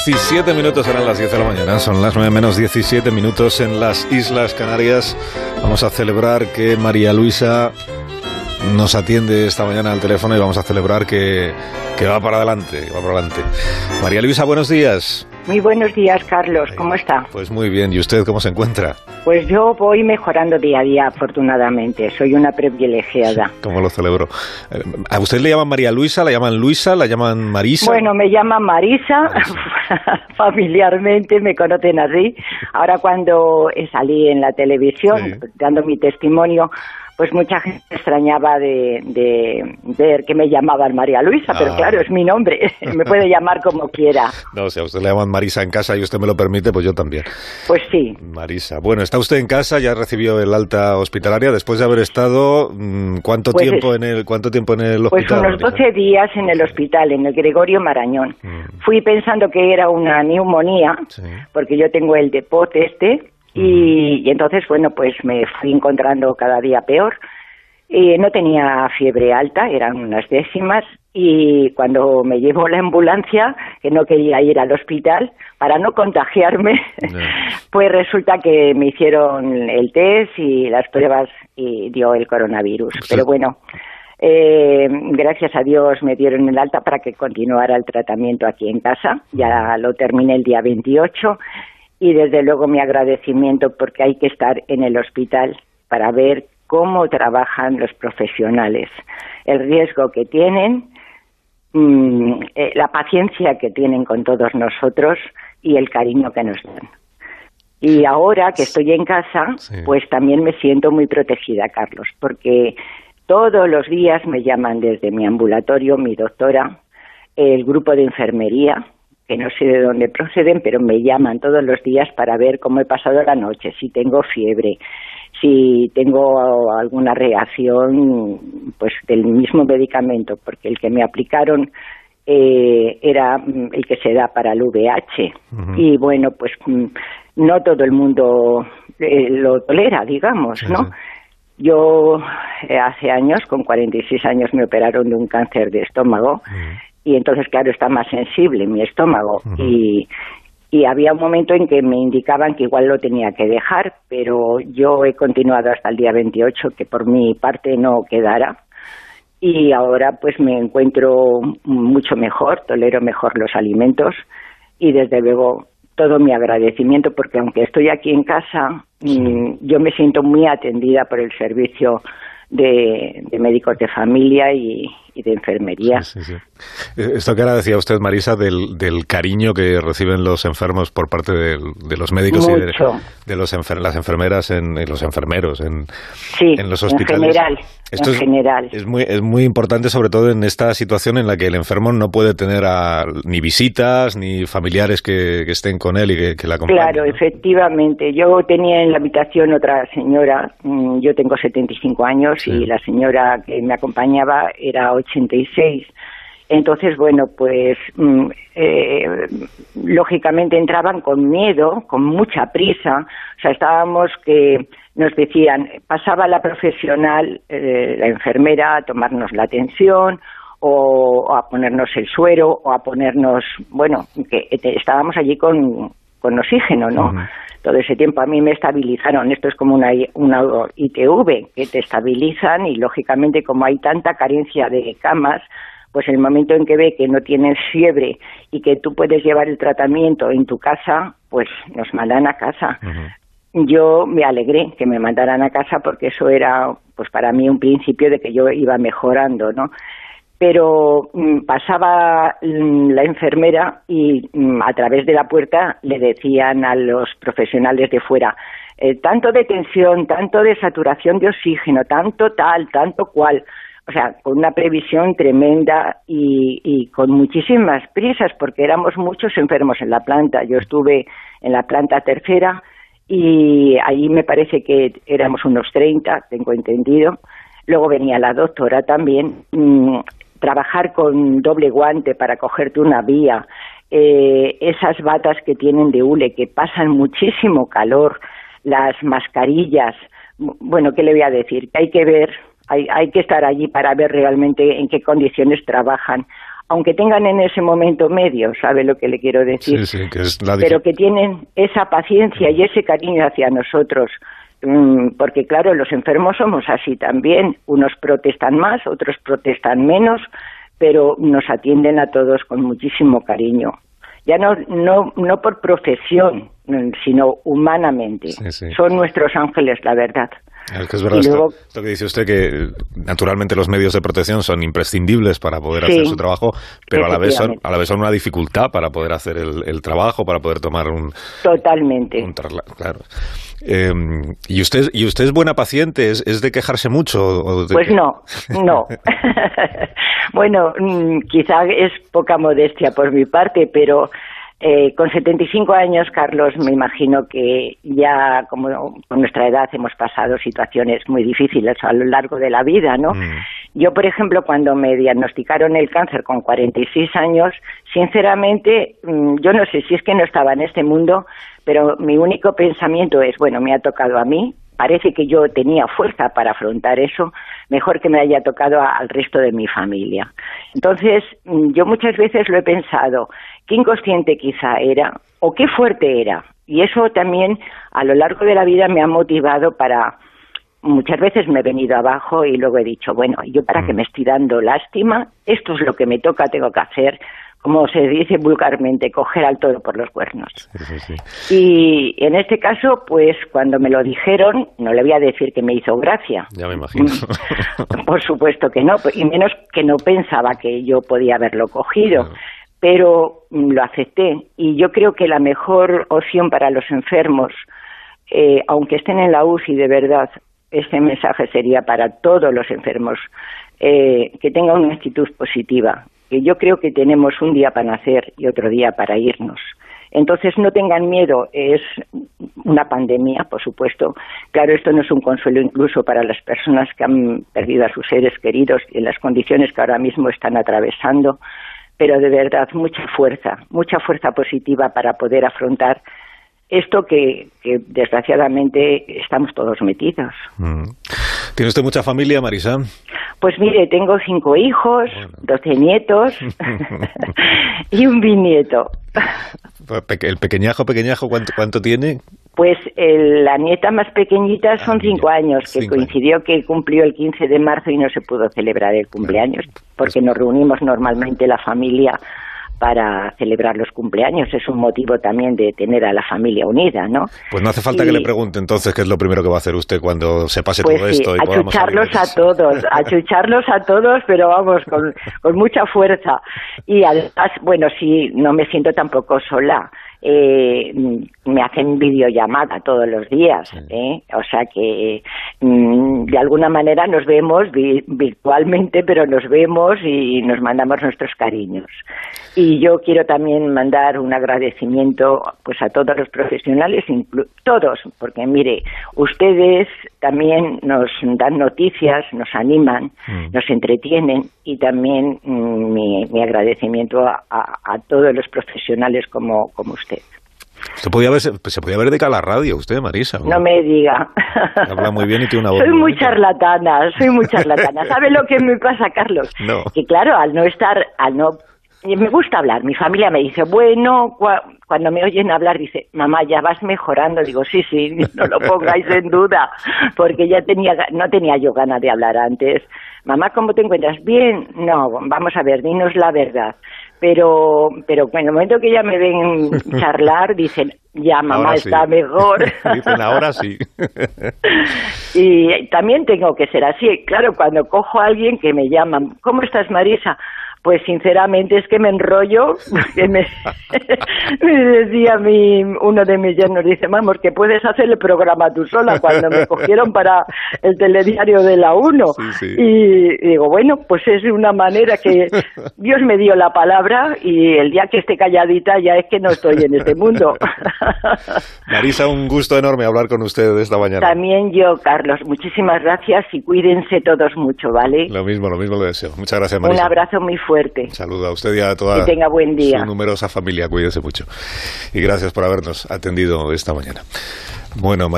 17 minutos, serán las 10 de la mañana, son las 9 menos 17 minutos en las Islas Canarias. Vamos a celebrar que María Luisa nos atiende esta mañana al teléfono y vamos a celebrar que va para adelante, María Luisa, buenos días. Muy buenos días, Carlos, ¿cómo está? Pues muy bien, ¿y usted cómo se encuentra? Pues yo voy mejorando día a día, afortunadamente, soy una privilegiada. ¿Cómo lo celebro? ¿A usted le llaman María Luisa, la llaman Luisa, la llaman Marisa? Bueno, me llaman Marisa. Familiarmente me conocen así. Ahora cuando salí en la televisión, dando mi testimonio, pues mucha gente extrañaba de ver que me llamaban María Luisa, pero claro, es mi nombre, me puede llamar como quiera. No, si a usted le llaman Marisa en casa y usted me lo permite, pues yo también. Pues sí. Marisa. Bueno, está usted en casa, ya recibió el alta hospitalaria, después de haber estado, ¿cuánto tiempo en el hospital? Pues unos 12 días en el hospital, en el Gregorio Marañón. Fui pensando que era una neumonía, porque yo tengo el depot y entonces, bueno, pues me fui encontrando cada día peor. No tenía fiebre alta, eran unas décimas, y cuando me llevó la ambulancia, que no quería ir al hospital para no contagiarme, pues resulta que me hicieron el test y las pruebas y dio el coronavirus. Pero bueno, gracias a Dios me dieron el alta para que continuara el tratamiento aquí en casa. Ya lo terminé el día 28. Y desde luego mi agradecimiento, porque hay que estar en el hospital para ver cómo trabajan los profesionales, el riesgo que tienen, la paciencia que tienen con todos nosotros y el cariño que nos dan. Y ahora que estoy en casa, pues también me siento muy protegida, Carlos, porque todos los días me llaman desde mi ambulatorio, mi doctora, el grupo de enfermería, que no sé de dónde proceden, pero me llaman todos los días para ver cómo he pasado la noche, si tengo fiebre, si tengo alguna reacción pues del mismo medicamento, porque el que me aplicaron era el que se da para el VIH. Y bueno, pues no todo el mundo lo tolera, digamos, ¿no? Yo hace años, con 46 años, me operaron de un cáncer de estómago. Y entonces, claro, está más sensible mi estómago. Y había un momento en que me indicaban que igual lo tenía que dejar, pero yo he continuado hasta el día 28, que por mi parte no quedara. Y ahora pues me encuentro mucho mejor, tolero mejor los alimentos y desde luego todo mi agradecimiento, porque aunque estoy aquí en casa, yo me siento muy atendida por el servicio de médicos de familia y de enfermería. Esto que ahora decía usted, Marisa, del cariño que reciben los enfermos por parte de los médicos. Mucho. Y de las enfermeras y los enfermeros en los hospitales. En general. Es muy importante, sobre todo en esta situación en la que el enfermo no puede tener ni visitas ni familiares que estén con él y que la acompañen. Claro, ¿no? Efectivamente. Yo tenía en la habitación otra señora, yo tengo 75 años y la señora que me acompañaba era 86. Entonces, bueno, pues lógicamente entraban con miedo, con mucha prisa. O sea, estábamos que nos decían, pasaba la profesional, la enfermera, a tomarnos la atención o a ponernos el suero o a ponernos, bueno, que estábamos allí con oxígeno, ¿no? Todo ese tiempo a mí me estabilizaron. Esto es como una ITV, que te estabilizan y lógicamente como hay tanta carencia de camas, pues el momento en que ve que no tienes fiebre y que tú puedes llevar el tratamiento en tu casa, pues nos mandan a casa. Yo me alegré que me mandaran a casa porque eso era, pues para mí, un principio de que yo iba mejorando, ¿no? Pero pasaba la enfermera y a través de la puerta le decían a los profesionales de fuera, tanto de tensión, tanto de saturación de oxígeno, tanto tal, tanto cual. O sea, con una previsión tremenda y con muchísimas prisas, porque éramos muchos enfermos en la planta. Yo estuve en la planta tercera y ahí me parece que éramos unos 30, tengo entendido. Luego venía la doctora también. Trabajar con doble guante para cogerte una vía, esas batas que tienen de hule, que pasan muchísimo calor, las mascarillas. Bueno, ¿qué le voy a decir? Que hay que ver... Hay que estar allí para ver realmente en qué condiciones trabajan. aunque tengan en ese momento medios, ¿sabe lo que le quiero decir? Sí, que es la pero que tienen esa paciencia y ese cariño hacia nosotros, porque claro, los enfermos somos así también, unos protestan más, otros protestan menos, pero nos atienden a todos con muchísimo cariño. Ya no por profesión, sino humanamente. Sí. Son nuestros ángeles, la verdad. Es que es verdad esto que dice usted, que naturalmente los medios de protección son imprescindibles para poder hacer su trabajo, pero a la vez son una dificultad para poder hacer el trabajo, para poder tomar un... Totalmente. Claro. ¿Y usted es buena paciente? ¿Es de quejarse mucho? Pues no. Bueno, quizá es poca modestia por mi parte, pero con 75 años, Carlos, me imagino que ya como con nuestra edad hemos pasado situaciones muy difíciles a lo largo de la vida, ¿no? Yo, por ejemplo, cuando me diagnosticaron el cáncer con 46 años, sinceramente, yo no sé si es que no estaba en este mundo, pero mi único pensamiento es, bueno, me ha tocado a mí, parece que yo tenía fuerza para afrontar eso, mejor que me haya tocado al resto de mi familia. Entonces, yo muchas veces lo he pensado, qué inconsciente quizá era, o qué fuerte era. Y eso también, a lo largo de la vida, me ha motivado para... Muchas veces me he venido abajo y luego he dicho, bueno, yo para qué me estoy dando lástima, esto es lo que me toca, tengo que hacer, como se dice vulgarmente, coger al toro por los cuernos. Sí. Y en este caso, pues cuando me lo dijeron, no le voy a decir que me hizo gracia. Ya me imagino. Por supuesto que no, y menos que no pensaba que yo podía haberlo cogido. No. Pero lo acepté. Y yo creo que la mejor opción para los enfermos, aunque estén en la UCI de verdad, este mensaje sería para todos los enfermos, que tengan una actitud positiva. Que yo creo que tenemos un día para nacer y otro día para irnos. Entonces no tengan miedo, es una pandemia, por supuesto. Claro, esto no es un consuelo incluso para las personas que han perdido a sus seres queridos en las condiciones que ahora mismo están atravesando, pero de verdad mucha fuerza positiva para poder afrontar esto que desgraciadamente estamos todos metidos. ¿Tiene usted mucha familia, Marisa? Pues mire, tengo 5 hijos, 12 nietos y un bisnieto. ¿El pequeñajo, cuánto tiene? Pues la nieta más pequeñita son 5 años, que coincidió que cumplió el 15 de marzo y no se pudo celebrar el cumpleaños, porque nos reunimos normalmente la familia para celebrar los cumpleaños. Es un motivo también de tener a la familia unida, ¿no? Pues no hace falta que le pregunte entonces qué es lo primero que va a hacer usted cuando se pase todo esto. Y achucharlos a todos, pero vamos, con mucha fuerza. Y además, bueno, sí, no me siento tampoco sola. Me hacen videollamada todos los días, o sea que de alguna manera nos vemos virtualmente, pero nos vemos y nos mandamos nuestros cariños. Y yo quiero también mandar un agradecimiento pues a todos los profesionales, todos, porque mire, ustedes también nos dan noticias, nos animan, nos entretienen, y también mi agradecimiento a todos los profesionales como usted. Se podía ver de cara a la radio usted, Marisa. No me diga. Habla muy bien y tiene una voz soy muy charlatana. ¿Sabe lo que me pasa, Carlos? No. Que claro, al no me gusta hablar. Mi familia me dice, bueno, cuando me oyen hablar, dice, mamá, ya vas mejorando. Digo, sí, no lo pongáis en duda, porque ya no tenía yo ganas de hablar antes. Mamá, ¿cómo te encuentras? Bien. No, vamos a ver, dinos la verdad. Pero en el momento que ya me ven charlar, dicen, ya mamá está mejor. Dicen, ahora sí. Y también tengo que ser así. Claro, cuando cojo a alguien que me llama, ¿cómo estás, Marisa? Pues sinceramente es que me enrollo, porque me decía uno de mis yernos, dice, vamos, que puedes hacer el programa tú sola, cuando me cogieron para el telediario de la 1. Sí. Y digo, bueno, pues es una manera que Dios me dio la palabra, y el día que esté calladita ya es que no estoy en este mundo. Marisa, un gusto enorme hablar con usted esta mañana. También yo, Carlos, muchísimas gracias y cuídense todos mucho, ¿vale? Lo mismo le deseo. Muchas gracias, Marisa. Un abrazo muy fuerte. Saludo a usted y a toda que tenga buen día. Su numerosa familia. Cuídese mucho. Y gracias por habernos atendido esta mañana. Bueno,